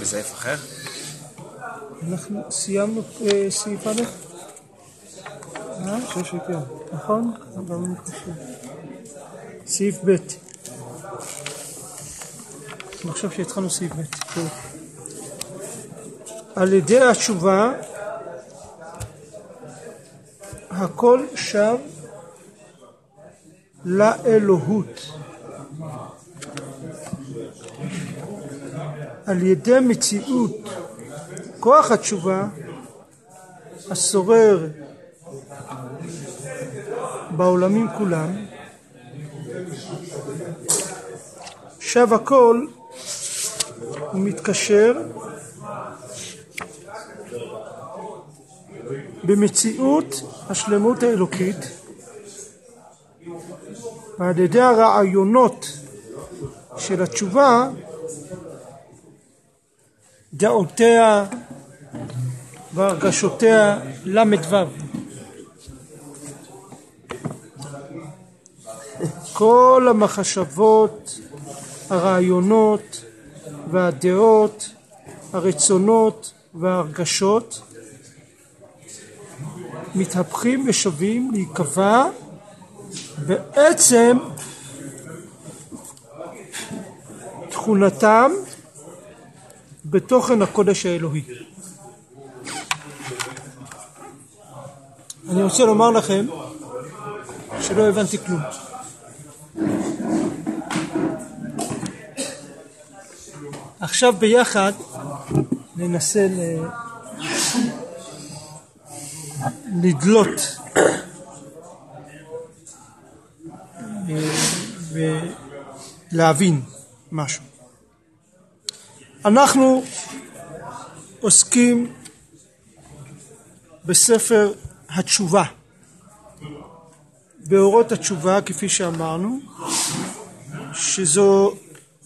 בסעיף אחר? אנחנו סיימנו סעיף א'? חושב שכן. נכון? גם אני חושב. סעיף ב'. אני חושב שהתחלנו סעיף ב'. על ידי התשובה הכל שב לאלוהות. על ידי מציאות כוח התשובה השורר בעולמים כולם, שב הכל ומתקשר במציאות השלמות האלוקית, ועל ידי הרעיונות של התשובה דעותיה והרגשותיה למדוו. כל המחשבות, הרעיונות והדעות, הרצונות וההרגשות מתהפכים ושווים להיקבע בעצם תכונתם בתוכן הקודש האלוהי. אני רוצה לומר לכם שלא הבנתי כלום. עכשיו ביחד ננסה לדלות ולהבין משהו. אנחנו עוסקים בספר התשובה, באורות התשובה, כפי שאמרנו, שזו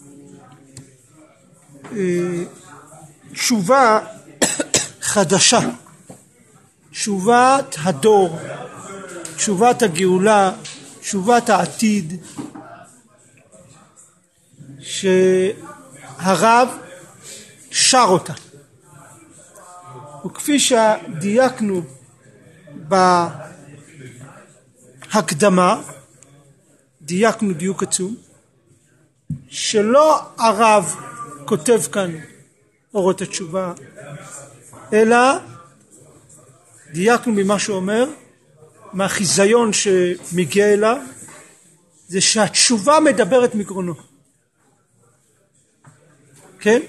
תשובה חדשה, תשובת הדור, תשובת הגאולה, תשובת העתיד, שהרב שר אותה. וכפי שדייקנו בהקדמה, דייקנו דיוק עצום, שלא הרב כותב כאן אורות התשובה, אלא דייקנו ממה שהוא אומר, מהחיזיון שמגיע אליו, זה שהתשובה מדברת מגרונו. כן?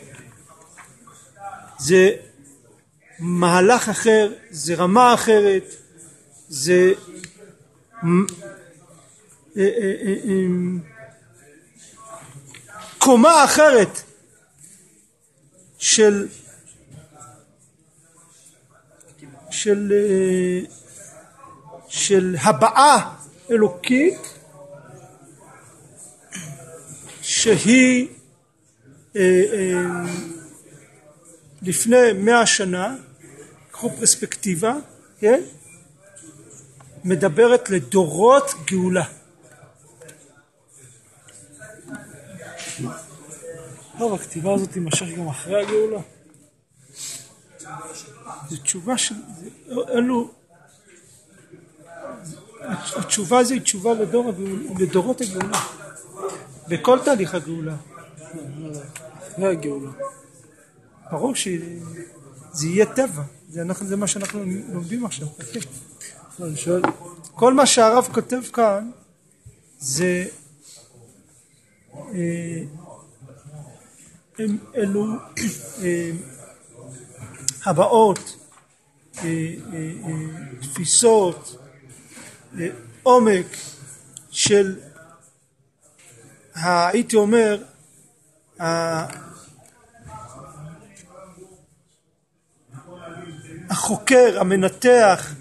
זה מהלך אחר, זה רמה אחרת, זה קומה אחרת של הבעה אלוקית, שהיא לפני 100 שנה, קחו פרספקטיבה, כן? מדברת לדורות גאולה. טוב, הכתיבה הזאת תימשך גם אחרי הגאולה. זו תשובה של... אלו... התשובה היא תשובה לדורות הגאולה. בכל תהליך הגאולה. אחרי הגאולה. ברור שזה יהיה טבע. זה מה שאנחנו לומדים עכשיו. אני שואל... כל מה שהרב כותב כאן זה אלו הבאות, תפיסות, עומק של, הייתי אומר, החוקר, המנתח,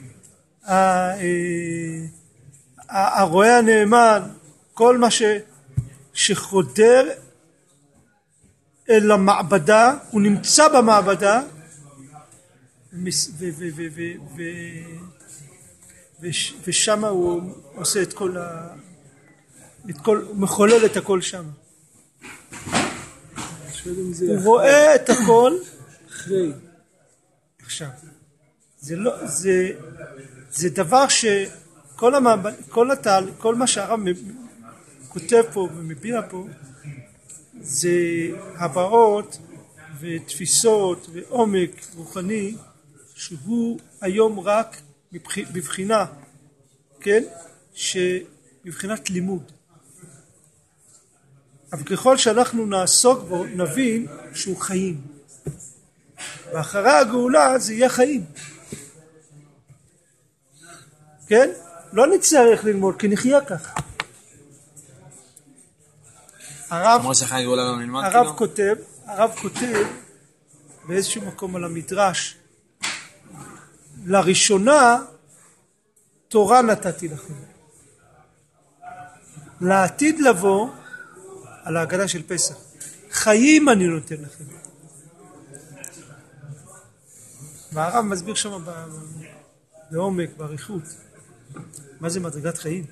הרואה הנאמן, כל מה שחודר אל המעבדה, הוא נמצא במעבדה ושם הוא עושה את כל, מחולל את הכל שם. שואל אם זה הוא אחרי. רואה את הכל. אחרי. עכשיו, זה דבר כל מה שהרב כותב פה ומביע פה, זה הבאות ותפיסות ועומק רוחני, שהוא היום רק בבחינה, כן? שבבחינת לימוד. אבל ככל שאנחנו נעסוק בו, נבין שהוא חיים. ואחרי הגאולה זה יהיה חיים. כן? לא נצטרך ללמוד, כי נחיה ככה. הרב כותב באיזשהו מקום על המדרש, לראשונה תורה נתתי לכם, לעתיד לבוא על ההגדה של פסח חיים אני נותן לכם. והרב מסביר שם בעומק, בעריכות, מה זה מדרגת חיים.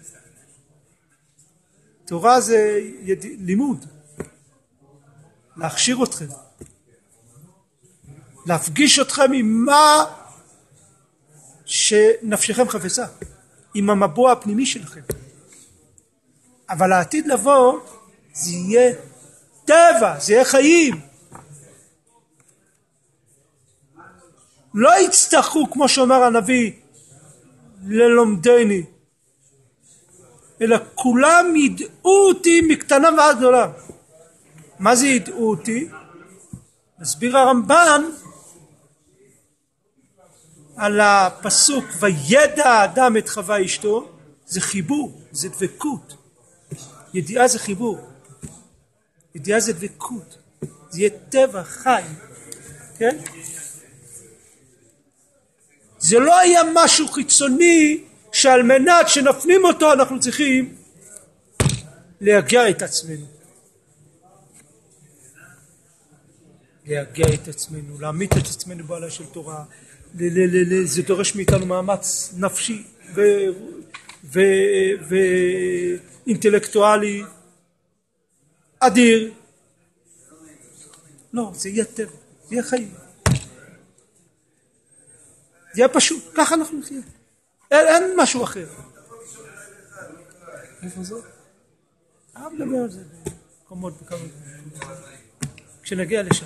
תורה זה לימוד, להכשיר אתכם, להפגיש אתכם עם מה שנפשכם חפצה, עם המבוע הפנימי שלכם. אבל העתיד לבוא זה יהיה טבע, זה יהיה חיים. לא יצטרכו, כמו שאומר הנביא, ללומדני, אלא כולם ידעו אותי מקטנה ועד גדולה. מה זה ידעו אותי? מסביר הרמב"ן על הפסוק וידע האדם את חווה אשתו, זה חיבור, זה דבקות. ידיעה זה חיבור, ידיעה זה דבקות, זה יהיה טבע חי, כן? זה לא היה משהו חיצוני שעל מנת שנפנים אותו אנחנו צריכים להגיע את עצמנו, להגיע את עצמנו, להעמיד את עצמנו בעלה של תורה. זה דורש מאיתנו מאמץ נפשי ואינטלקטואלי אדיר. לא, זה יהיה טבע, זה יהיה חיים, זה יהיה פשוט, ככה אנחנו נחיה, אין משהו אחר. איפה זה? נדבר על זה במקומות בכמה כשנגיע לשם.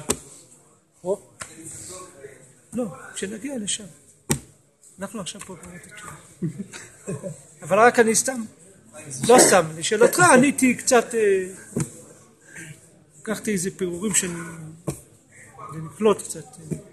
לא, כשנגיע לשם. אנחנו עכשיו פה באמת התשובה. אבל רק אני סתם, לא סתם, לשאלתך עניתי קצת, לקחתי איזה פירורים שנקלוט קצת.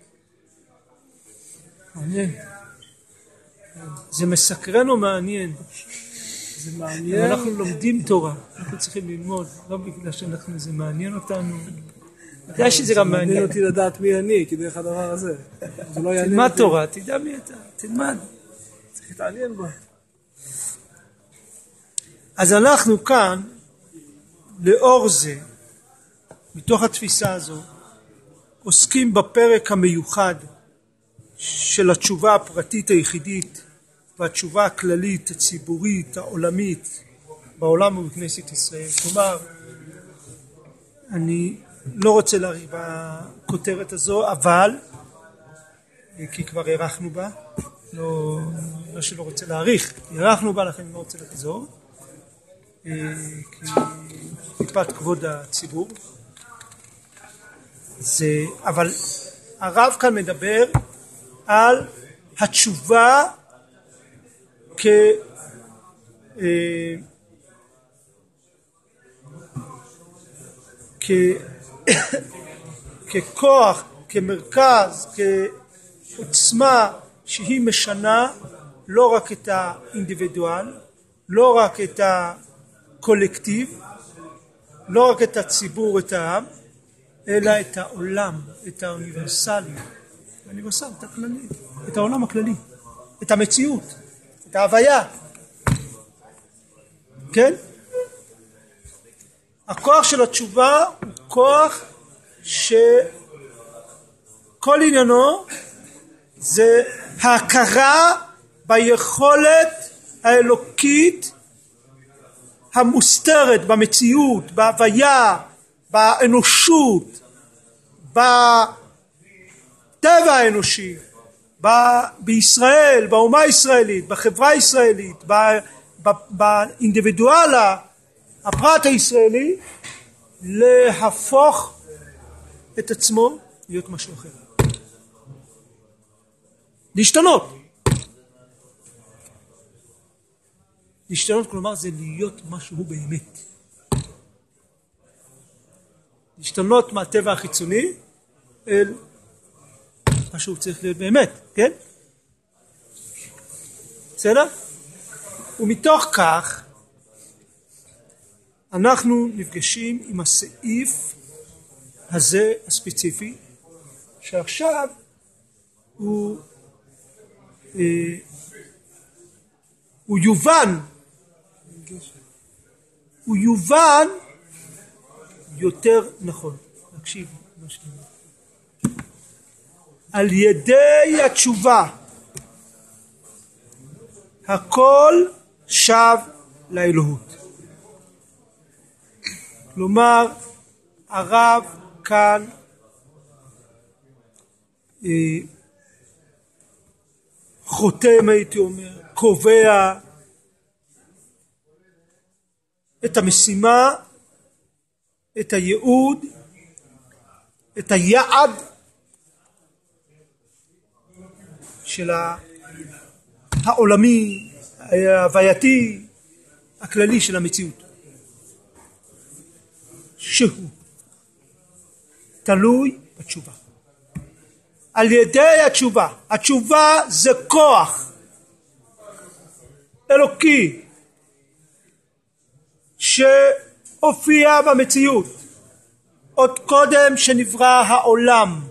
מעניין. זה מסקרן או מעניין? זה מעניין. אנחנו לומדים תורה, אנחנו צריכים ללמוד, לא בגלל שאנחנו, זה מעניין אותנו. יודע שזה גם מעניין. מעניין אותי לדעת מי אני, כי דרך הדבר הזה. תלמד תורה, תדע מי אתה, תלמד. צריך להתעניין בה. אז אנחנו כאן, לאור זה, מתוך התפיסה הזו, עוסקים בפרק המיוחד של התשובה הפרטית היחידית, והתשובה הכללית, הציבורית, העולמית, בעולם ובכנסת ישראל. כלומר, אני לא רוצה להריב בכותרת הזו, אבל, כי כבר ערכנו בה, לא שלא רוצה להאריך, ערכנו בה, לכן אני לא רוצה לחזור, כי מפאת כבוד הציבור. אבל הרב כאן מדבר על התשובה ככוח, כמרכז, כעוצמה שהיא משנה לא רק את האינדיבידואל, לא רק את הקולקטיב, לא רק את הציבור, את העם, אלא את העולם, את האוניברסלי, את הכללי, את העולם הכללי, את המציאות, את ההוויה. כן? הכוח של התשובה הוא כוח שכל עניינו זה ההכרה ביכולת האלוקית המוסתרת במציאות, בהוויה, באנושות, בטבע האנושי, בישראל, באומה הישראלית, בחברה הישראלית, באינדיבידואל הפרט הישראלי, להפוך את עצמו להיות משהו אחר, להשתנות. להשתנות כלומר זה להיות משהו באמת, להשתנות מהטבע החיצוני אל מה שהוא צריך להיות באמת, כן? בסדר? ומתוך כך אנחנו נפגשים עם הסעיף הזה הספציפי, שעכשיו הוא יובן יותר נכון. נקשיב מה שאני אומר. על ידי התשובה הכל שב לאלוהות. כלומר הרב כאן חותם, הייתי אומר, קובע את המשימה, את הייעוד, את היעד של העולמי, ההווייתי, הכללי של המציאות, שהוא תלוי בתשובה. על ידי התשובה. התשובה זה כוח אלוקי שהופיע במציאות עוד קודם שנברא העולם.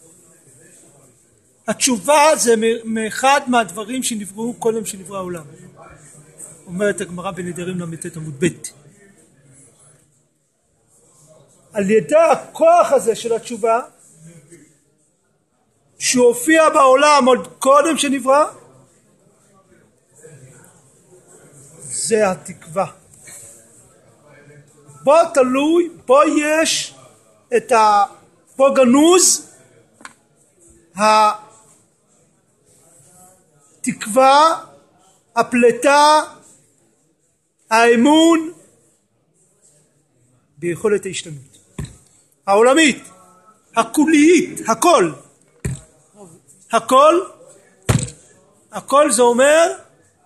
התשובה זה מאחד מהדברים שנבראו קודם שנברא העולם. אומרת הגמרא בנדרים ל"ט עמוד ב'. על ידי הכוח הזה של התשובה שהופיע בעולם עוד קודם שנברא, זה התקווה. בו תלוי, בו יש את בו גנוז התקווה, הפלטה, האמון ביכולת ההשתנות העולמית, הכולית, הכל זה אומר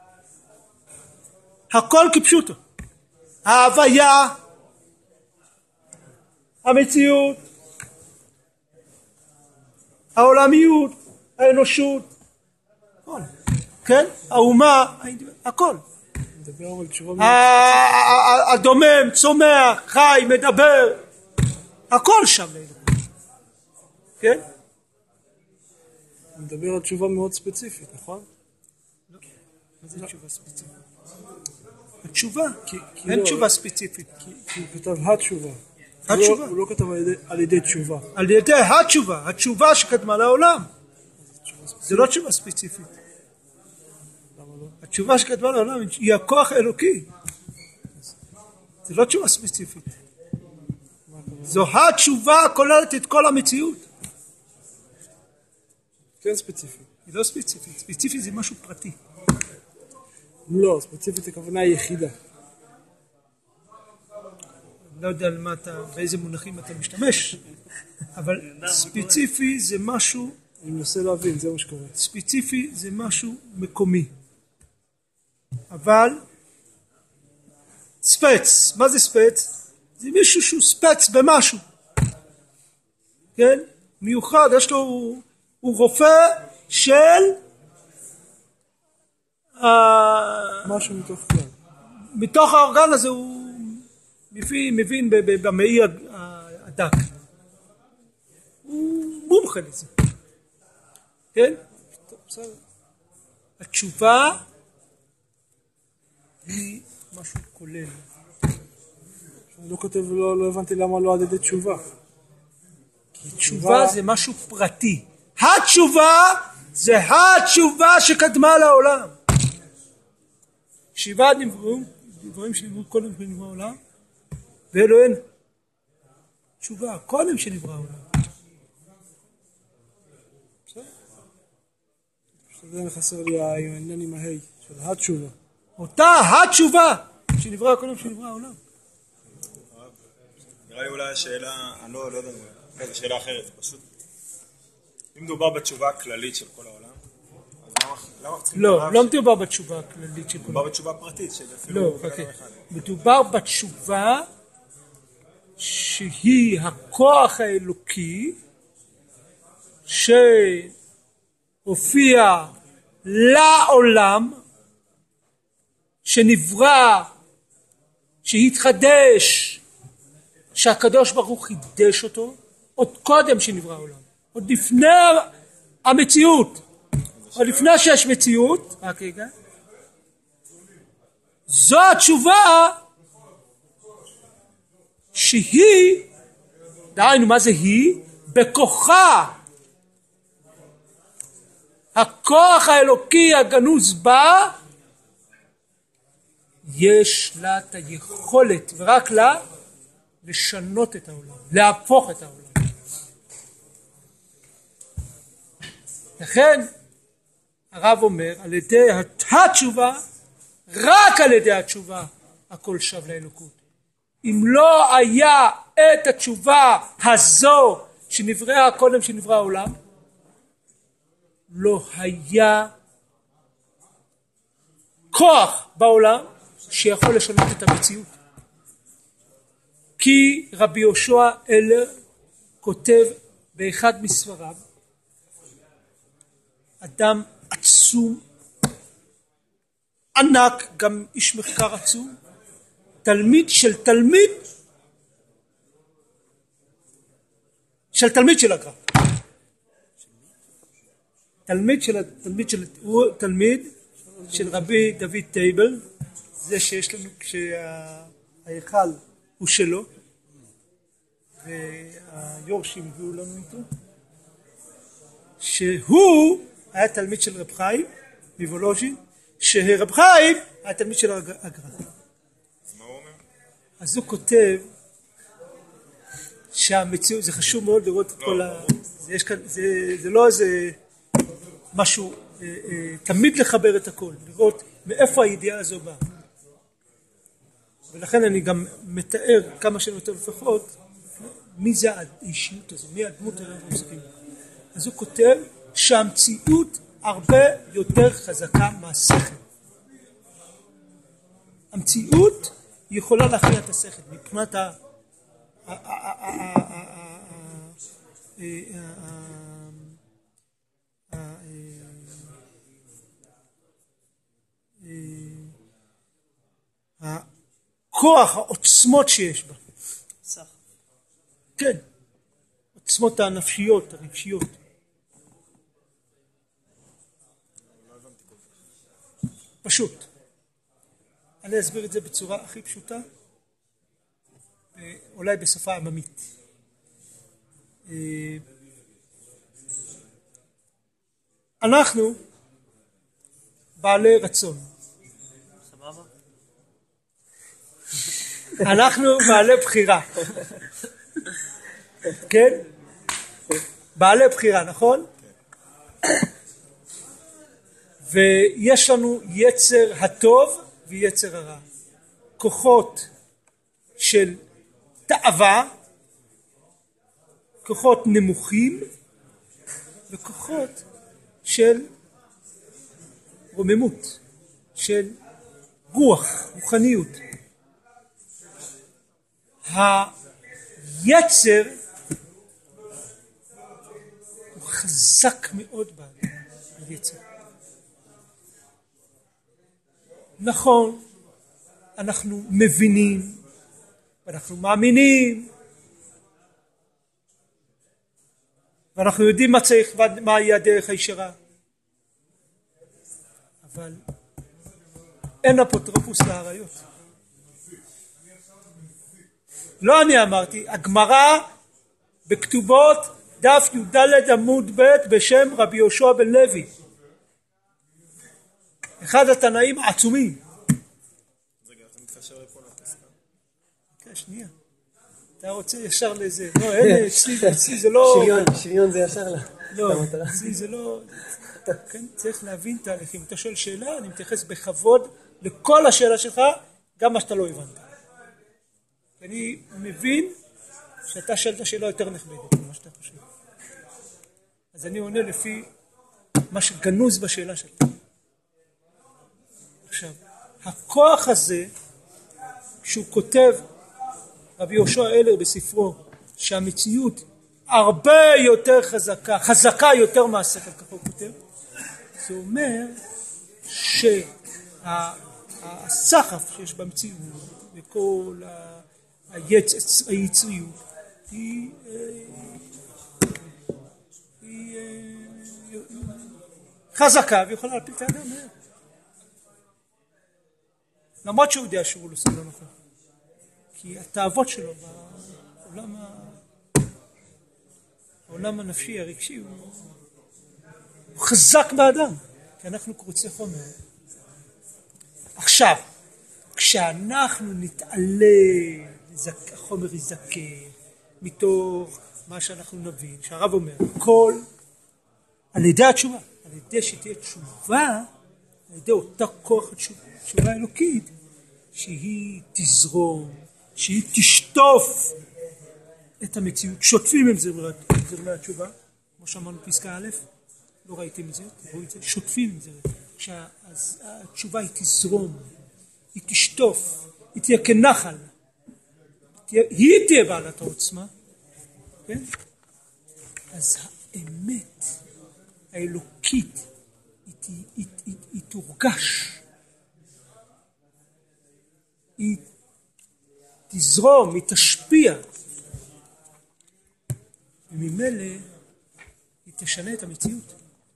הכל כפשוטו, ההוויה, המציאות, העולמיות, האנושות, הכל, כן? האומה, הכל, הדומם, צומח, חי, מדבר, הכל שם לאלוהים, כן? הוא מדבר על תשובה מאוד ספציפית, נכון? לא, מה זה תשובה ספציפית? התשובה, אין תשובה ספציפית. כי הוא כתב התשובה. הוא לא כתב על ידי תשובה. על ידי התשובה, התשובה שקדמה לעולם. זה לא תשובה ספציפית. למה לא? התשובה שקדמה לעולם היא הכוח האלוקי. זה לא תשובה ספציפית. זו התשובה הכוללת את כל המציאות. כן ספציפית. היא לא ספציפית. ספציפית זה משהו פרטי. לא, ספציפית הכוונה היא יחידה. לא יודע על מה באיזה מונחים אתה משתמש, אבל ספציפי זה משהו, אני מנסה להבין, זה מה שקורה. ספציפי זה משהו מקומי. אבל ספץ, מה זה ספץ? זה מישהו שהוא ספץ במשהו. כן? מיוחד, יש לו, הוא רופא של משהו מתוך כלל. מתוך האורגן הזה הוא מבין במעי הדק. הוא מומחה לזה. כן? בסדר. התשובה היא משהו כולל. אני לא כותב, לא הבנתי למה לא עד ידי תשובה. כי תשובה זה משהו פרטי. התשובה זה התשובה שקדמה לעולם. שבעה דברים שנבראו קודם שנברא העולם, ואלוהינו. תשובה, קודם שנברא העולם. שזה חסר לי העניין עם ההי, של התשובה. אותה התשובה שנברא הקודם שנברא העולם. נראה לי אולי השאלה, אני לא יודע, זו שאלה אחרת, פשוט אם מדובר בתשובה הכללית של כל העולם, אז למה צריכים... לא מדובר בתשובה הכללית של כל העולם. מדובר בתשובה פרטית, שאפילו... לא, מדובר בתשובה שהיא הכוח האלוקי שהופיע לעולם, שנברא, שהתחדש, שהקדוש ברוך הוא חידש אותו עוד קודם שנברא העולם, עוד לפני המציאות, עוד לפני שיש מציאות. רק רגע, זו התשובה שהיא, דהיינו מה זה היא? בכוחה, הכוח האלוקי הגנוז בה, יש לה את היכולת, ורק לה, לשנות את העולם, להפוך את העולם. לכן הרב אומר, על ידי התשובה, רק על ידי התשובה הכל שב לאלוקות. אם לא היה את התשובה הזו שנבראה קודם שנברא העולם, לא היה כוח בעולם שיכול לשנות את המציאות. כי רבי יהושע אלר כותב באחד מספריו, אדם עצום, ענק, גם איש מחקר עצום, תלמיד של תלמיד של הגר"א. הוא תלמיד של רבי דוד טייבל, זה שיש לנו כשההיכל הוא שלו והיורשים הביאו לנו איתו, שהוא היה תלמיד של רב חיים מוולוז'ין, שרב חיים היה תלמיד של הגר"א. מה הוא אומר? אז הוא כותב שהמציאות, זה חשוב מאוד לראות את כל זה לא איזה משהו, תמיד לחבר את הכל, לראות מאיפה הידיעה הזו באה. ולכן אני גם מתאר כמה שיותר לפחות מי זה האישיות הזו, מי הדמות שאנחנו עוסקים. אז הוא כותב שהמציאות הרבה יותר חזקה מהשכל. המציאות יכולה להכריע את השכל מבחינת הכוח, העוצמות שיש בה. כן, עוצמות הנפשיות, הרגשיות. פשוט. אני אסביר את זה בצורה הכי פשוטה, אולי בשפה עממית. אנחנו בעלי רצון. סבבה? אנחנו בעלי בחירה. כן? בעלי בחירה, נכון? ויש לנו יצר הטוב ויצר הרע. כוחות של תאווה, כוחות נמוכים, וכוחות של רוממות, של רוח, רוחניות. היצר הוא חזק מאוד ביצר. נכון, אנחנו מבינים, ואנחנו מאמינים, ואנחנו יודעים מה צריך, מה יהיה הדרך הישרה. אבל אין אפוטרופוס לעריות. לא אני אמרתי, הגמרא בכתובות דף י"ד עמוד ב' בשם רבי יהושע בן לוי. אחד התנאים העצומים. רגע, אתה מתקשר לפה לפסקה. כן, שנייה. אתה רוצה ישר לזה. לא, אין, אצלי זה לא... שריון זה ישר לה. לא, זה לא, כן, צריך להבין תהליכים. אתה שואל שאלה, אני מתייחס בכבוד לכל השאלה שלך, גם מה שאתה לא הבנת. אני מבין שאתה שאלת שאלה יותר נכבדת ממה שאתה חושב. אז אני עונה לפי מה שגנוז בשאלה שלך. עכשיו, הכוח הזה, כשהוא כותב, רבי יהושע אלר בספרו, שהמציאות הרבה יותר חזקה יותר מהשכל, ככה הוא כותב, זה אומר שהסחף שיש במציאות וכל היצריות היא חזקה ויכולה להפיל את האדם מהר. למרות שהוא יודע שהוא לא עושה לא נכון. כי התאוות שלו בעולם הנפשי הרגשי הוא חזק באדם, כי אנחנו קרוצי חומר. עכשיו, כשאנחנו נתעלה, החומר יזכה מתוך מה שאנחנו נבין, שהרב אומר, כל על ידי התשובה, על ידי שתהיה תשובה, על ידי אותה כוח התשובה האלוקית, שהיא תזרום, שהיא תשטוף את המציאות, שוטפים עם זרמי התשובה, כמו שאמרנו פסקה א', לא ראיתם את זה, תראו את זה, שוטפים עם זה, כשהתשובה היא תזרום, היא תשטוף, היא תהיה כנחל, היא תהיה בעלת העוצמה, כן? אז האמת האלוקית היא תורגש, היא תזרום, היא תשפיע, וממילא היא תשנה את המציאות.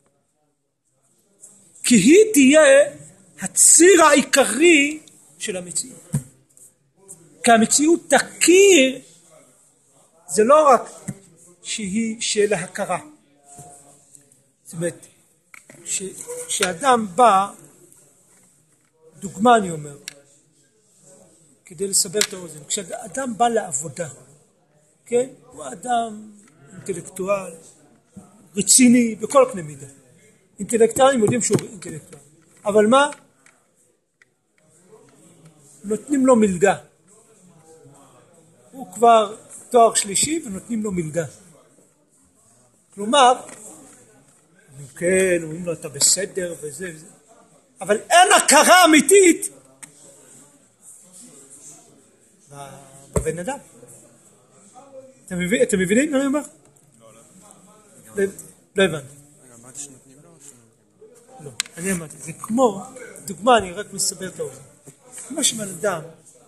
כי היא תהיה הציר העיקרי של המציאות. כי המציאות תכיר, זה לא רק שהיא שאלה הכרה. זאת אומרת, שאדם בא, דוגמה אני אומר, כדי לסבר את האוזן, כשאדם בא לעבודה, כן? הוא אדם אינטלקטואל, רציני, בכל קנה מידה. אינטלקטואלים יודעים שהוא אינטלקטואל. אבל מה? נותנים לו מלגה. הוא כבר תואר שלישי ונותנים לו מלגה. כלומר, כן, אומרים לו אתה בסדר וזה וזה. אבל אין הכרה אמיתית בבן אדם. אתם מבינים מה אני אומר? לא הבנתי. אמרתי שנותנים לו או שנותנים לו? לא, אני אמרתי, זה כמו, דוגמה, אני רק מסבר את האוזן. כמו שבן אדם,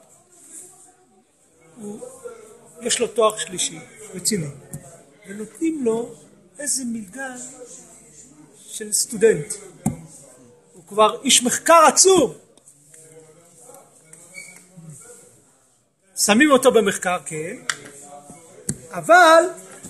יש לו תואר שלישי, רציני, ונותנים לו איזה מלגה של סטודנט. הוא כבר איש מחקר עצום. שמים אותו במחקר, כן, אבל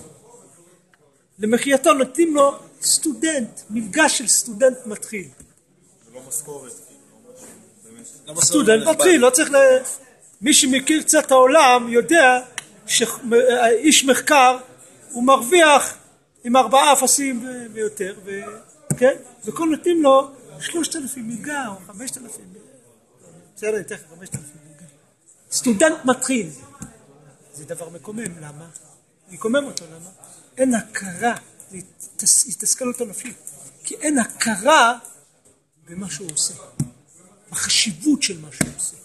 למחייתו נותנים לו סטודנט, מלגה של סטודנט מתחיל. זה לא משכורת. סטודנט מתחיל, לא צריך מי שמכיר קצת העולם יודע שאיש מחקר הוא מרוויח עם 4 אפסים ויותר, כן? וכל נותנים לו 3,000 מלגה או 5,000 מלגה. בסדר, אני תכף 5,000 מלגה. סטודנט מתחיל. זה דבר מקומם, למה? מקומם אותו, למה? אין הכרה, התסכלות הנפשית, כי אין הכרה במה שהוא עושה, בחשיבות של מה שהוא עושה.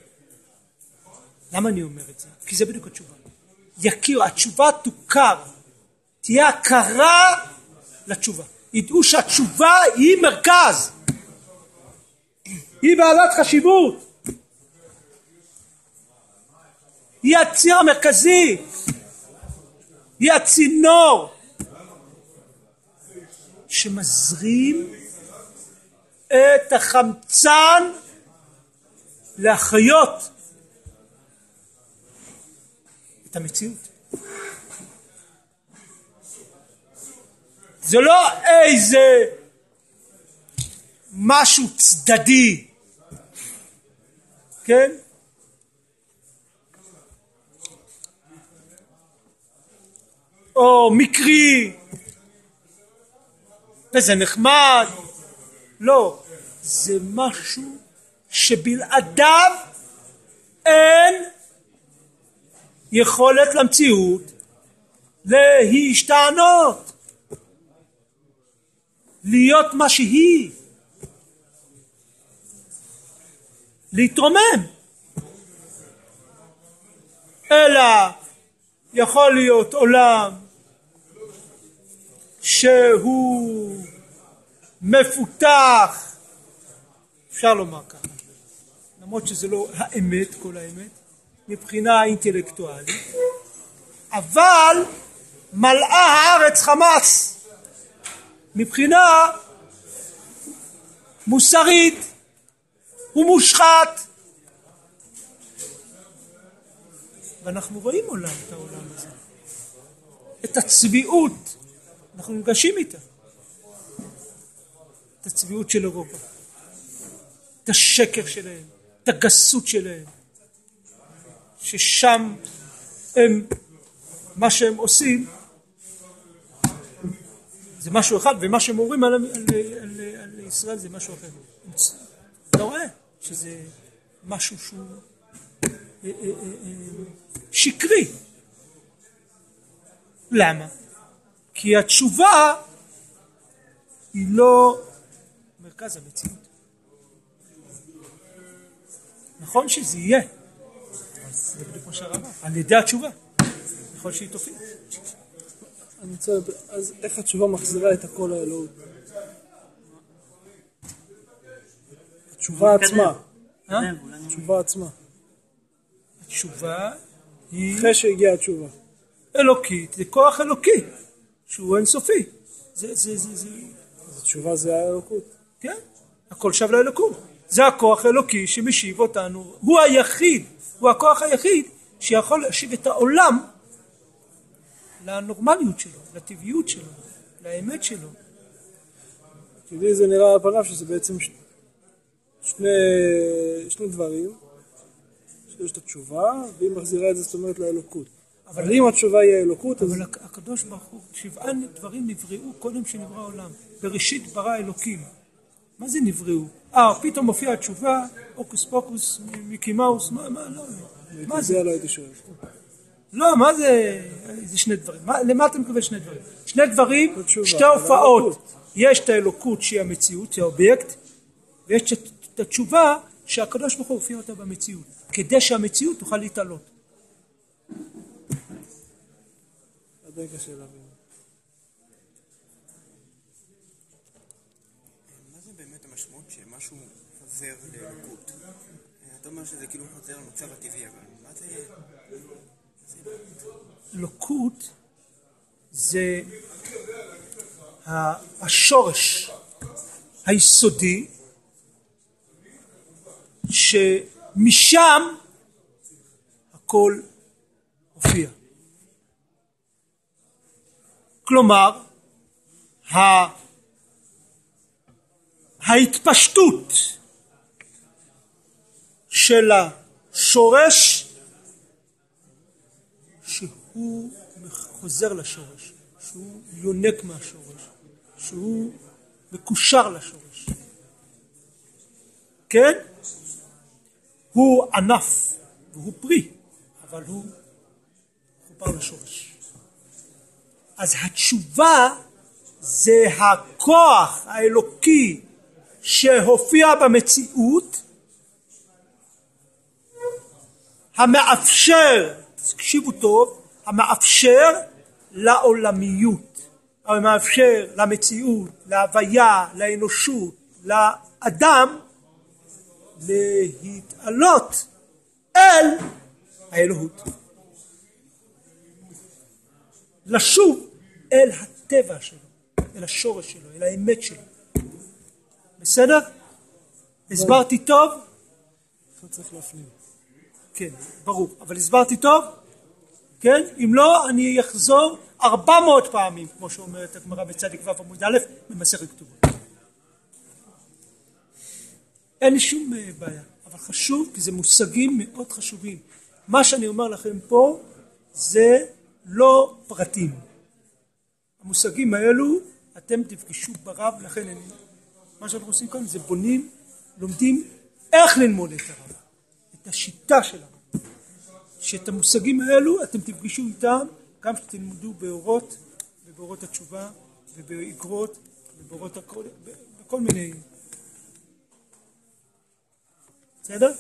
למה אני אומר את זה? כי זה בדיוק התשובה. יכיר, התשובה תוכר, תהיה הכרה לתשובה. ידעו שהתשובה היא מרכז, היא בעלת חשיבות, היא הציר המרכזי, היא הצינור שמזרים את החמצן להחיות את המציאות. זה לא איזה משהו צדדי, כן? או מקרי, וזה נחמד. לא, זה משהו שבלעדיו אין יכולת למציאות להשתנות, להיות מה שהיא, להתרומם. אלא יכול להיות עולם שהוא מפותח, אפשר לומר ככה, למרות שזה לא האמת, כל האמת, מבחינה אינטלקטואלית, אבל מלאה הארץ חמאס מבחינה מוסרית, הוא מושחת. ואנחנו רואים את העולם הזה, את הצביעות, אנחנו נפגשים איתה, את הצביעות של אירופה, את השקר שלהם, את הגסות שלהם, ששם הם, מה שהם עושים זה משהו אחד, ומה שהם אומרים על ישראל זה משהו אחר. אתה רואה שזה משהו שהוא שקרי. למה? כי התשובה היא לא מרכז המציאות. נכון שזה יהיה, זה בדיוק מה שהרב אמר, על ידי התשובה, נכון שהיא תופיע. אני רוצה, אז איך התשובה מחזירה את הכל האלוהות? התשובה עצמה. התשובה עצמה. התשובה היא אחרי שהגיעה התשובה. אלוקית, זה כוח אלוקי שהוא אינסופי. התשובה זה האלוקות. כן, הכל שב לאלוקות. זה הכוח האלוקי שמשיב אותנו, הוא היחיד, הוא הכוח היחיד שיכול להשיב את העולם לנורמליות שלו, לטבעיות שלו, לאמת שלו. תדעי, זה נראה על פניו שזה בעצם שני דברים, שיש את התשובה, והיא מחזירה את זה, זאת אומרת, לאלוקות. אבל אם התשובה היא האלוקות, אבל הקדוש ברוך הוא, 7 דברים נבראו קודם שנברא העולם. בראשית ברא אלוקים. מה זה נבראו? פתאום מופיעה התשובה, אוקוס פוקוס, מיקי מאוס, מה זה? לא הייתי שואל. לא, מה זה? זה 2 דברים. למה אתה מקבל 2 דברים? 2 דברים, 2 הופעות. יש את האלוקות שהיא המציאות, זה האובייקט, ויש את התשובה שהקדוש ברוך הוא הופיע אותה במציאות, כדי שהמציאות תוכל להתעלות. עדיין קשה להבין. מה זה באמת המשמעות שמשהו חוזר לאלוקות? אתה אומר שזה כאילו חוזר למצב הטבעי, אבל מה זה? אלוקות זה השורש היסודי שמשם הכל הופיע. כלומר, ההתפשטות של השורש שהוא חוזר לשורש, שהוא יונק מהשורש, שהוא מקושר לשורש. כן? הוא ענף והוא פרי, אבל הוא חובר לשורש. אז התשובה זה הכוח האלוקי שהופיע במציאות, המאפשר, תקשיבו טוב, המאפשר לעולמיות, המאפשר למציאות, להוויה, לאנושות, לאדם, להתעלות אל האלוהות. לשוב אל הטבע שלו, אל השורש שלו, אל האמת שלו. בסדר? הסברתי טוב? אתה צריך להפנים. כן, ברור. אבל הסברתי טוב? כן? אם לא, אני אחזור 400 פעמים, כמו שאומרת הגמרא בצדיק ו' עמוד א' במסכת כתובות. אין שום בעיה, אבל חשוב, כי זה מושגים מאוד חשובים. מה שאני אומר לכם פה זה לא פרטים. המושגים האלו אתם תפגשו ברב, לכן מה שאנחנו עושים כאן זה לומדים איך ללמוד את הרב, את השיטה של הרב. שאת המושגים האלו אתם תפגשו איתם, גם שתלמדו באורות, ובאורות התשובה, ובאגרות, ובאורות הכל, בכל מיני. בסדר?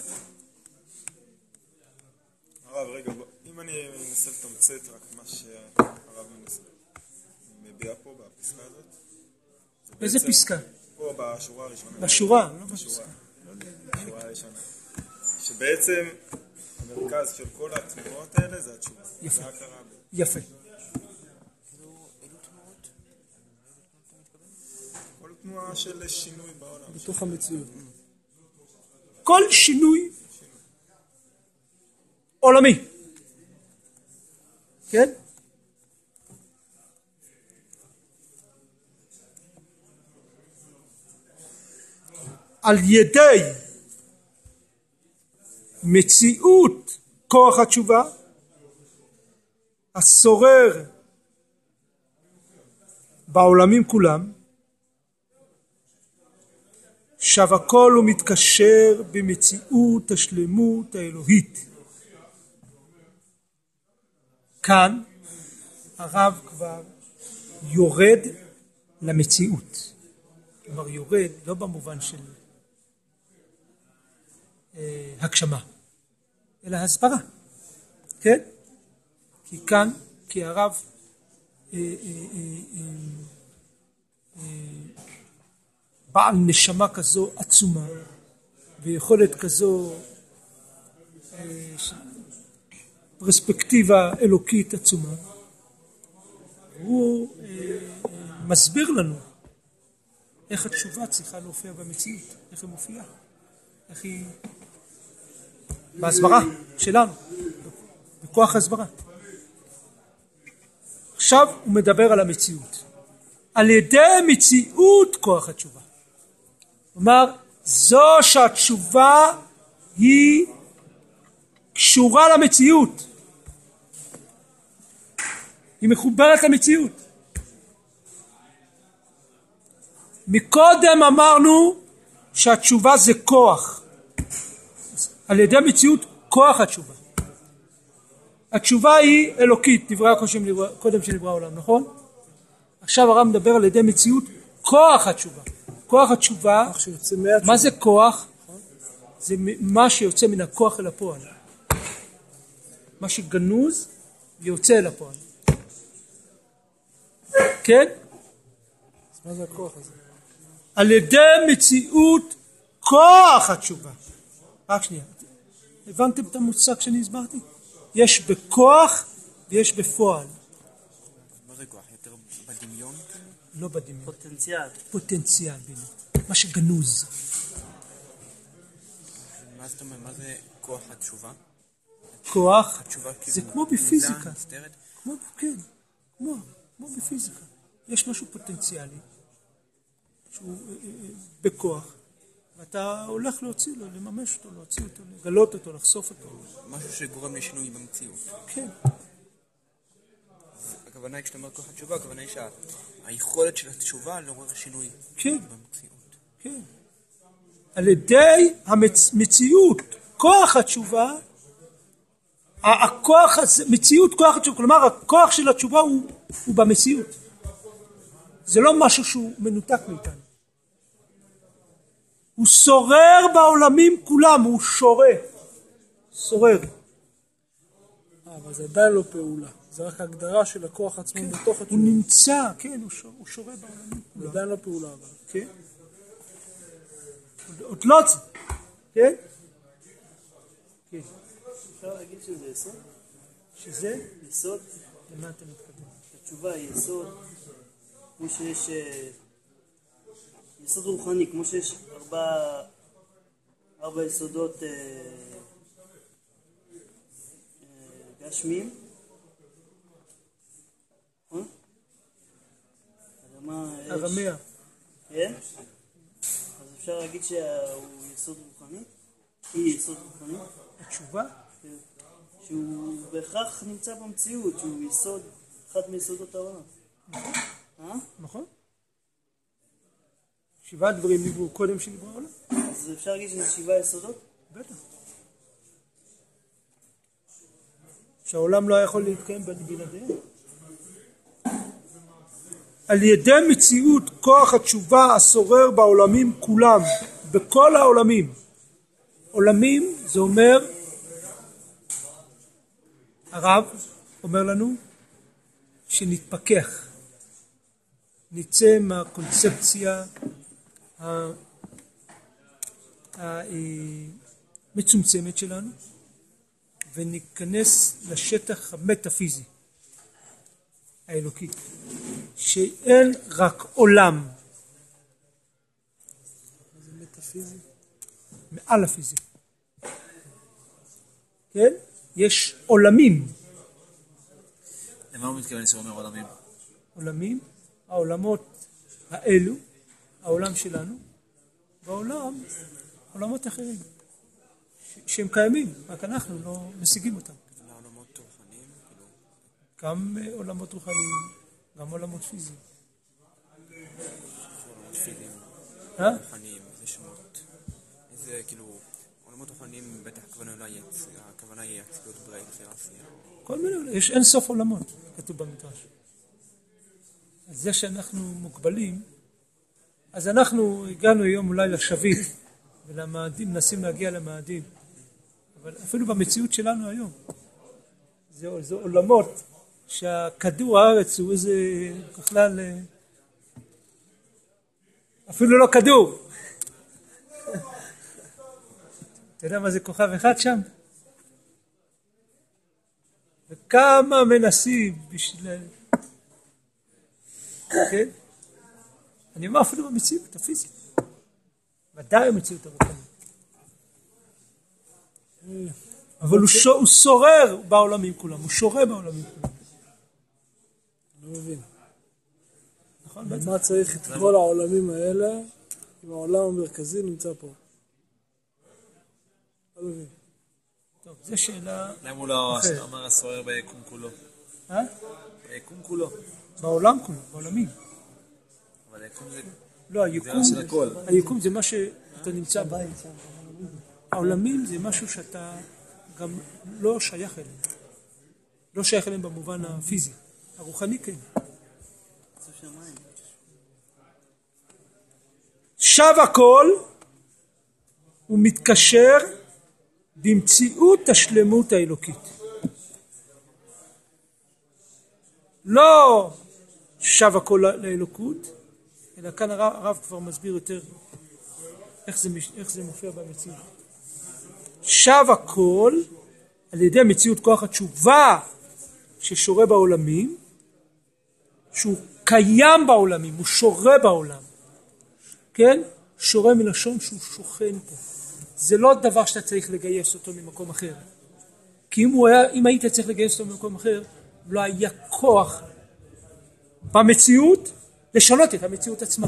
הרב, רגע, אם אני אנסה לתמצת רק מה שהרב מביע פה בפסקה הזאת. איזה פסקה? פה בשורה הראשונה. בשורה, לא בפסקה. בשורה הראשונה. שבעצם המרכז של כל התנועות האלה זה התשובה. יפה. זה ההכרה בו. יפה. אילו תנועות? כל תנועה של שינוי בעולם. בתוך המציאות. כל שינוי עולמי. כן? על ידי מציאות כוח התשובה השורר בעולמים כולם, שב הכל ומתקשר במציאות השלמות האלוהית. כאן הרב כבר יורד למציאות. כלומר יורד לא במובן של הגשמה, אלא הסברה. כן? כי הרב בעל נשמה כזו עצומה ויכולת כזו פרספקטיבה אלוקית עצומה, הוא מסביר לנו איך התשובה צריכה להופיע במציאות, איך היא מופיעה, איך היא בהסברה שלנו, בכוח הסברה. עכשיו הוא מדבר על המציאות, על ידי מציאות כוח התשובה. כלומר, זו שהתשובה היא קשורה למציאות, היא מחוברת למציאות. מקודם אמרנו שהתשובה זה כוח, על ידי מציאות כוח התשובה. התשובה היא אלוקית, דברה קודם שנברא העולם, נכון? עכשיו הרב מדבר על ידי מציאות כוח התשובה. כוח התשובה, מה זה כוח? זה מה שיוצא מן הכוח אל הפועל. מה שגנוז יוצא אל הפועל. כן? מה זה הכוח הזה? על ידי מציאות כוח התשובה. רק שנייה. הבנתם את המושג שאני הסברתי? יש בכוח ויש בפועל. מה זה כוח? יותר בדמיון? לא בדמיון. פוטנציאל. פוטנציאל, מה שגנוז. מה זאת אומרת? מה זה כוח התשובה? כוח התשובה זה כאילו כמו בפיזיקה. גנוזה, נסתרת? כן, כמו בפיזיקה. יש משהו פוטנציאלי שהוא בכוח, ואתה הולך להוציא לו, לממש אותו, להוציא אותו, לגלות אותו, לחשוף אותו. משהו שגורם לשינוי במציאות. כן. הכוונה היא כשאתה אומר כוח התשובה, הכוונה היא שהיכולת של התשובה לעורר שינוי כן. במציאות. כן. על ידי המציאות, כוח התשובה, הכוח הזה, מציאות כוח התשובה, כלומר הכוח של התשובה הוא במציאות. זה לא משהו שהוא מנותק מאיתנו. הוא שורר בעולמים כולם, הוא שורר. אבל זה עדיין לא פעולה. זה רק הגדרה של הכוח עצמו כן. בתוך הוא התשובה. נמצא, כן, הוא שורר בעולמים זה כולם. עדיין לא פעולה אבל. כן. עוד לא זה. כן? כן. אפשר להגיד שזה יסוד? שזה? יסוד? למה אתה מתכוון? התשובה היא יסוד, כמו שיש יסוד רוחני, כמו שיש ארבע יסודות גשמיים. הרמיה. כן? אז אפשר להגיד שהוא יסוד רוחני? היא יסוד רוחני? התשובה? כן. שהוא בהכרח נמצא במציאות, שהוא יסוד, אחד מיסודות העולם. נכון. 7 דברים נבראו קודם שנברא העולם. אז אפשר להגיד שזה 7 יסודות? בטח. שהעולם לא יכול להתקיים בלעדיהם. על ידי מציאות כוח התשובה השורר בעולמים כולם, בכל העולמים. עולמים זה אומר, הרב אומר לנו, שנתפכח, נצא מהקונספציה המצומצמת שלנו, וניכנס לשטח המטאפיזי האלוקי, שאין רק עולם, זה מטאפיזי. מעל הפיזי, כן? יש עולמים. למה הוא מתכוון שאומר עולמים? עולמים, העולמות האלו, העולם שלנו, והעולם, עולמות אחרים, שהם קיימים, רק אנחנו לא משיגים אותם. לעולמות רוחניים, כאילו. גם עולמות רוחניים, גם עולמות פיזיים. עולמות פיזיים, אה? רוחניים, איזה שמות. איזה, כאילו, עולמות רוחניים בטח הכוונה היא אצילות ברית של עשייה. כל מיני, יש אין סוף עולמות, כתוב במדרש. אז זה שאנחנו מוגבלים, אז אנחנו הגענו היום אולי לשביט, ולמאדים, מנסים להגיע למאדים. אבל אפילו במציאות שלנו היום, זה עולמות שהכדור הארץ הוא איזה בכלל, אפילו לא כדור. אתה יודע מה זה כוכב אחד שם? וכמה מנסים בשביל... כן? אני אומר אפילו במציאות הפיזית. ודאי המציאות הרוחנית. אבל הוא שורר בעולמים כולם, הוא שורה בעולמים כולם. לא מבין. נכון? מה צריך את כל העולמים האלה אם העולם המרכזי נמצא פה? לא מבין. טוב, זו שאלה... למה הוא לא אומר הסוער ביקום כולו? ביקום כולו. בעולם כולו, בעולמים. אבל היקום זה... לא, של הכל. היקום זה מה שאתה נמצא בו. העולמים זה משהו שאתה גם לא שייך אליהם. לא שייך אליהם במובן הפיזי. הרוחני כן. שב הכל ומתקשר במציאות השלמות האלוקית. לא שב הכל לאלוקות, אלא כאן הרב כבר מסביר יותר איך זה מופיע במציאות. שב הכל על ידי מציאות כוח התשובה ששורה בעולמים, שהוא קיים בעולמים, הוא שורה בעולם. כן? שורה מלשון שהוא שוכן פה. זה לא דבר שאתה צריך לגייס אותו ממקום אחר. כי אם היית צריך לגייס אותו ממקום אחר, לא היה כוח במציאות לשנות את המציאות עצמה.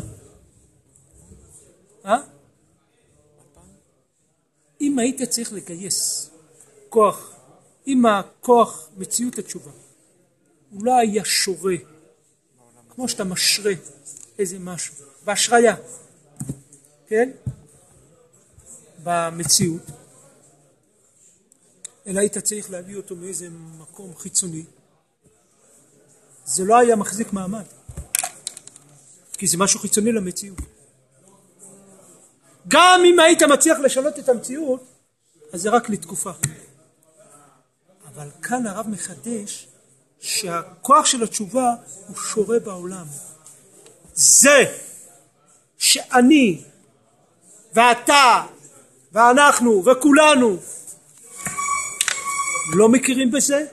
אם היית צריך לגייס כוח, עם הכוח מציאות התשובה, הוא לא היה שורה, כמו שאתה משרה איזה משהו, בהשראיה, כן? במציאות, אלא היית צריך להביא אותו מאיזה מקום חיצוני, זה לא היה מחזיק מעמד, כי זה משהו חיצוני למציאות. גם אם היית מצליח לשנות את המציאות, אז זה רק לתקופה. אבל כאן הרב מחדש שהכוח של התשובה הוא שורה בעולם. זה שאני ואתה ואנחנו וכולנו לא מכירים בזה,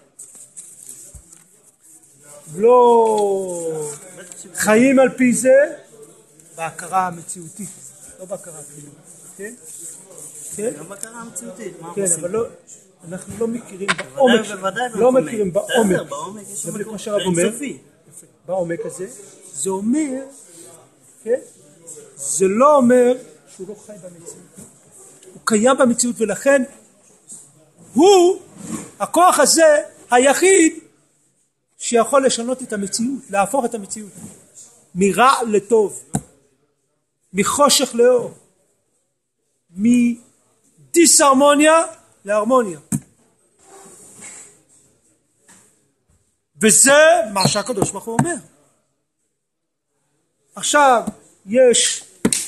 לא חיים על פי זה, בהכרה המציאותית, לא בהכרה הפנימית, כן? כן? לא בהכרה המציאותית, מה כן, עושים? אבל לא, אנחנו לא מכירים בעומק, לא מכירים בעומק, זה בדיוק מה שהרב אומר, בעומק הזה, זה אומר, כן? זה לא אומר שהוא לא חי במציאות, הוא קיים במציאות, ולכן הוא, הכוח הזה, היחיד שיכול לשנות את המציאות, להפוך את המציאות מרע לטוב. מחושך לאור, מדיסהרמוניה להרמוניה. וזה מה שהקדוש ברוך הוא אומר. עכשיו יש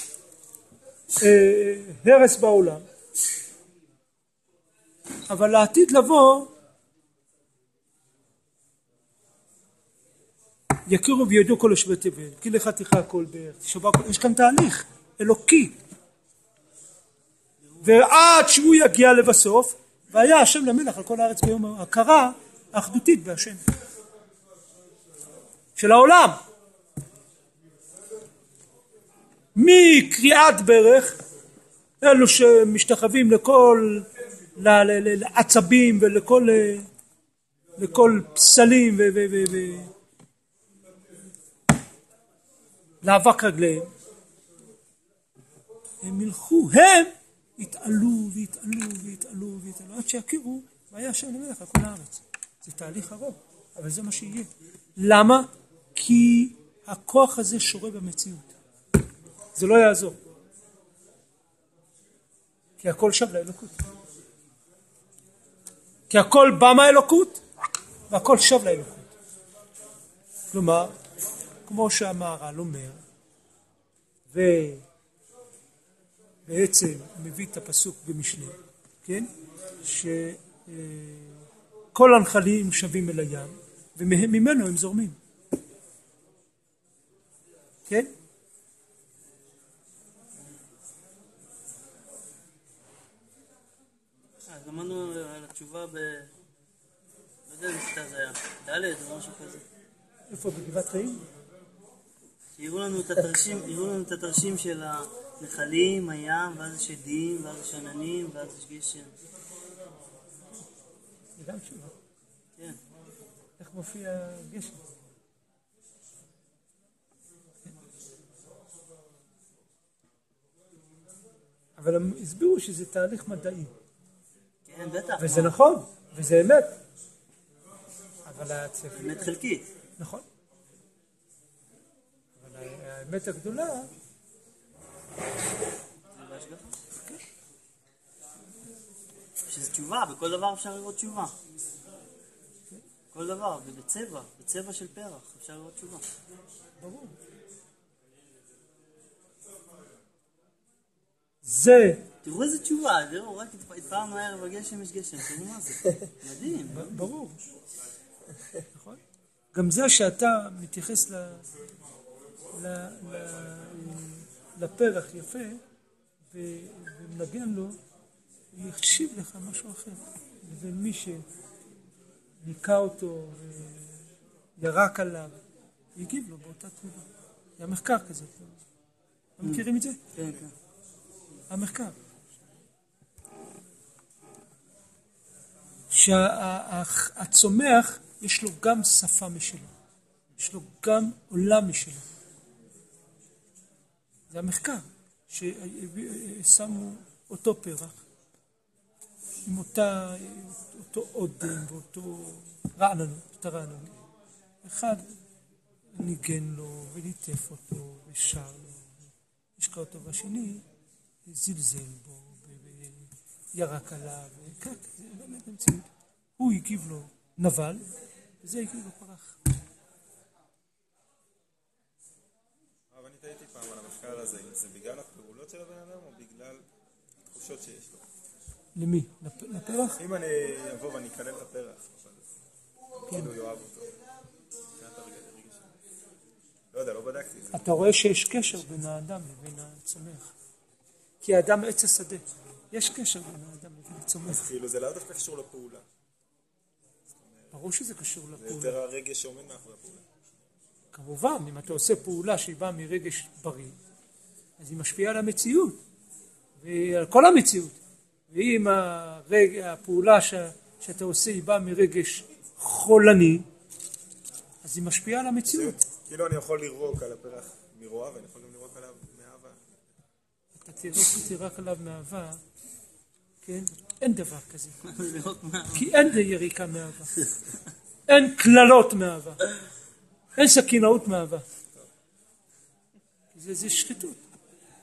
הרס בעולם, אבל לעתיד לבוא יכירו וידעו כל יושבי תבל, כי לך תכלה הכל בארץ. יש כאן תהליך אלוקי, ועד שהוא יגיע לבסוף, והיה השם למלך על כל הארץ ביום ההכרה האחדותית בהשם של העולם, מקריאת ברך, אלו שמשתחווים לעצבים ולכל פסלים לאבק רגליהם, הם ילכו, הם יתעלו ויתעלו ויתעלו ויתעלו עד שיכירו והיה השם למלך על כל הארץ. זה תהליך ארוך, אבל זה מה שיהיה. למה? כי הכוח הזה שורה במציאות, זה לא יעזור, כי הכל שב לאלוקות, כי הכל בא מהאלוקות והכל שב לאלוקות. כלומר, כמו שהמהר"ל אומר, ובעצם מביא את הפסוק במשנה, כן? שכל הנחלים שבים אל הים וממנו הם זורמים, כן? אז למדנו על התשובה לא יודע אם כיתה זה היה ד' או משהו כזה. איפה? בגבעת חיים? שיראו לנו את התרשים של הנחלים, הים, ואז יש עדים, ואז יש עננים, ואז יש גשם. זה גם תשובה. כן. איך מופיע גשם? אבל הם הסבירו שזה תהליך מדעי. כן, בטח. וזה נכון, וזה אמת. אבל הצפי... אמת חלקית. נכון. אבל האמת הגדולה... שזה תשובה, בכל דבר אפשר לראות תשובה. כל דבר, בצבע של פרח אפשר לראות תשובה. ברור. זה... תראו איזה תשובה, תראו, רק התפעלנו הערב בגשם, יש גשם, תראו מה זה, מדהים. ברור. נכון? גם זה שאתה מתייחס לפרח יפה ומנגן לו, הוא יחשיב לך משהו אחר. ומי שניקה אותו וירק עליו, יגיב לו באותה תגובה. היה מחקר כזה. אתם מכירים את זה? כן, כן. המחקר. שהצומח יש לו גם שפה משלו, יש לו גם עולם משלו. זה המחקר, ששמו אותו פרח, עם אותו עודן ואותו רעננות, אחד ניגן לו וליטף אותו ושר לו, השקע אותו, והשני זלזל בו וירק עליו, וכך, זה באמת המציאות. הוא הגיב לו נבל, וזה הגיב לו פרח. אבל אני טעיתי פעם על המחקר הזה, אם זה בגלל הפעולות של הבן אדם או בגלל תחושות שיש לו. למי? לפרח? אם אני אבוא ואני אקלל את הפרח, כאילו יאהב אותו. לא יודע, לא בדקתי את זה. אתה רואה שיש קשר בין האדם לבין הצומח. כי האדם עץ השדה. יש קשר בין האדם לבין הצומח. אז כאילו זה לא דווקא קשור לפעולה. ברור שזה קשור זה לפעולה. יותר הרגש שעומד מאחורי הפעולה. כמובן, אם אתה עושה פעולה שהיא באה מרגש בריא, אז היא משפיעה על המציאות, ועל כל המציאות. ואם הפעולה שאתה עושה היא באה מרגש חולני, אז היא משפיעה על המציאות. כאילו אני יכול לירוק על הפרח מרוע, ואני יכול גם לירוק עליו מאהבה. אתה תירק עליו מאהבה, כן? אין דבר כזה. כי אין יריקה מאהבה. אין כללות מאהבה. אין סכינאות מאהבה. זה שחיתות.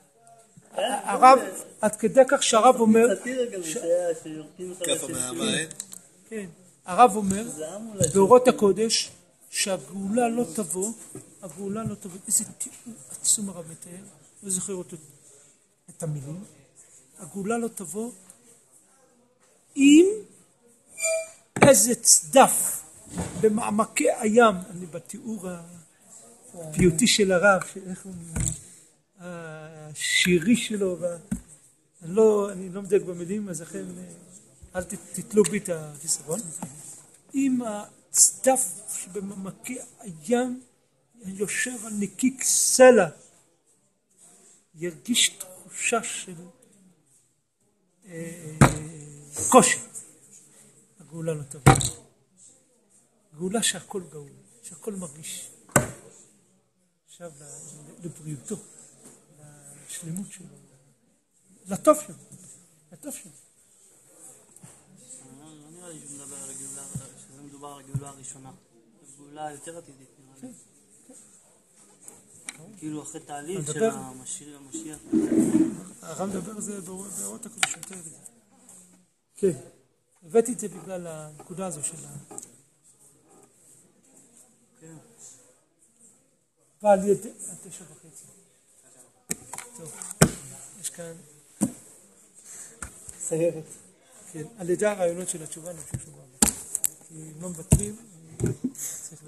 הרב, עד כדי כך שהרב אומר, כפה מהמים. כן, הרב אומר, באורות הקודש, שהגאולה לא תבוא, איזה תיאור עצום הרב מתאר, לא זוכר אותו, את המילים, הגאולה לא תבוא, עם איזה צדף במעמקי הים, אני בתיאור הפיוטי של הרב, איך הוא, השירי שלו, אני לא מדייק במילים, אז לכן אל תתלו בי את החיסרון, עם הצדף שבמעמקי הים יושב על נקיק סלע, ירגיש תחושה של קושי. הגאולה לא תבוא. גאולה שהכל גאול, שהכל מרגיש. עכשיו לבריאותו, לשלמות שלו, לטוב שלו, לטוב שלו. לא נראה לי שמדבר על הגאולה, שזה מדובר על הגאולה הראשונה. גאולה יותר עתידית נראה לי. כאילו אחרי תהליך של המשיח. הרב מדבר על זה באורות הקדוש יותר. כן, הבאתי את זה בגלל הנקודה הזו של כן. ועל ידי 9:30. טוב, יש כאן סיירת. כן, על ידי הרעיונות של התשובה נמשיך שבוע. כי אם לא מבטלים, צריך